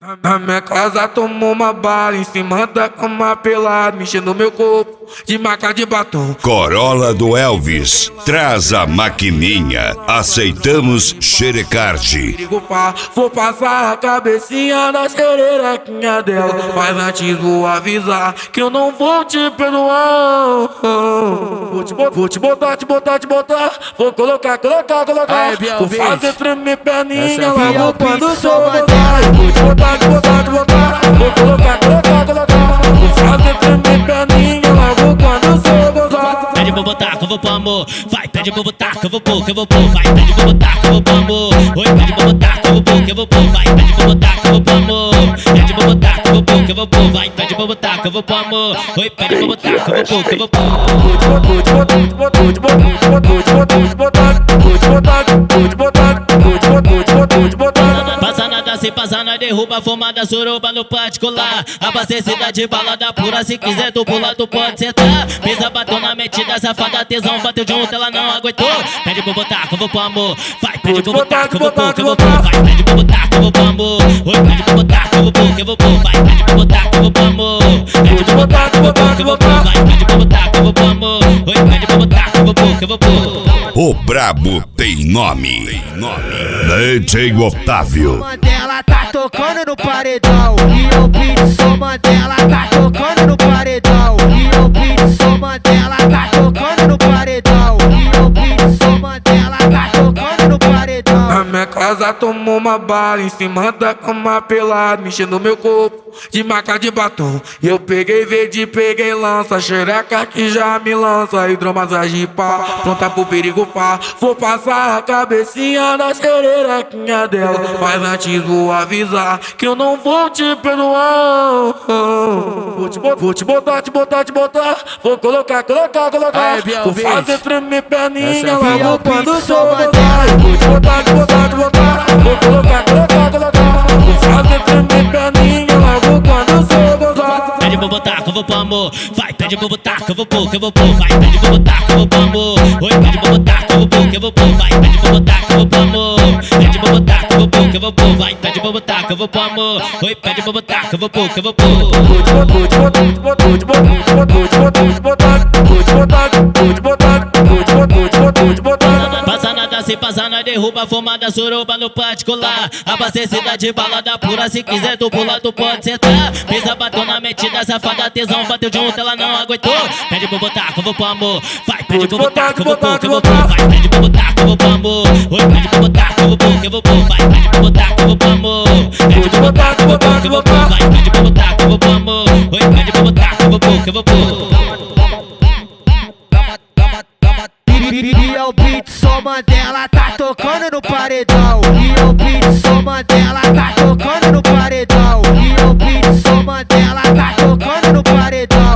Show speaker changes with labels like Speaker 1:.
Speaker 1: Na minha casa tomou uma bala em cima da cama pelado, mexendo meu corpo de marca de batom.
Speaker 2: Corolla do Elvis, traz a maquininha, aceitamos xerecard.
Speaker 1: Vou passar a cabecinha na xerequinha dela, mas antes vou avisar que eu não vou te perdoar. Vou te botar, vou colocar. Vou fazer tremer perninha logo quando sou gozar. Vou te botar, vou colocar. Vou fazer tremer perninha logo quando sou gozar.
Speaker 3: Pede pra botar que eu vou pôr amor. Vai, pede pra botar que eu vou pôr, Vai, pede pra botar que eu vou pôr amor. Oi, pede pra botar que eu vou pôr, Vai, pede pra botar que eu vou pôr amor. Pede pra botar que eu vou pôr, Vai, pede pra botar que eu vou pôr amor. Oi, pede pra botar que eu vou pôr, Passa nada sem passar, nós derruba fumada, suruba no particular. Abastecida de balada pura, se quiser tu pula, tu pode sentar. Pisa bateu na metida, safada, tesão, bateu junto, ela não aguentou. Pede pra botar que eu vou pôr amor. Vai, pede pra botar que eu vou pôr, Vai, pede pra botar que eu vou pôr amor. Oi, pede pra botar que eu vou pôr, Vai, pede pra botar que eu vou pôr amor. Pede pra botar que eu vou pôr, Vai, pede pra botar que eu vou pôr amor. Oi, pede pra botar que eu vou pôr.
Speaker 2: O brabo tem nome. DJ Otávio.
Speaker 4: Mandela tá tocando no paredão. E o beat sou Mandela tá tocando no paredão. E o beat sou Mandela tá tocando no paredão. E o beat sou Mandela tá tocando no paredão.
Speaker 1: Na minha casa tomou uma bala em cima da cama pelado, mexendo meu corpo de marca de batom. Eu peguei verde, peguei lança, xereca que já me lança, hidromassagem pá, pronta pro perigo pá. Vou passar a cabecinha na xerequinha dela, mas antes vou avisar que eu não vou te perdoar. Vou te botar, vou colocar. Vou fazer tremer perninha logo quando sou gozar. Vou te botar, vou colocar. Vou fazer tremer perninha logo quando sou gozar.
Speaker 3: Pede pra botar que eu vou pôr amor. Vai, pede pra botar que eu vou pôr, Vai, pede pra botar que eu vou pôr amor. Oi, pede pra botar que eu vou pôr, Vai, pede pra botar que eu vou pôr amor. Pede pra botar que eu vou pôr, Vai, pede pra botar que eu vou pôr amor. Oi, pede pra botar que eu vou pôr, Passa nada sem passar, nós derruba fumada, suruba no particular. Abastecida de balada pura, se quiser tu pula, tu pode sentar. Pisa bateu na metida, safada, tesão, bateu junto, ela não aguentou. Pede pra botar que eu vou pôr amor. Vai, pede pra botar que eu vou pôr, Vai, pede pra botar que eu vou pôr amor. Oi, pede pra botar que eu vou pôr, Vai, pede pra botar que eu vou pôr amor. Pede pra botar que eu vou pôr, Vai, pede pra botar que eu vou pôr amor. Oi, pede pra botar que eu vou pôr.
Speaker 4: E o beat sou Mandela tá tocando no paredão. E o beat sou Mandela tá tocando no paredão. E o beat sou Mandela tá tocando no paredão.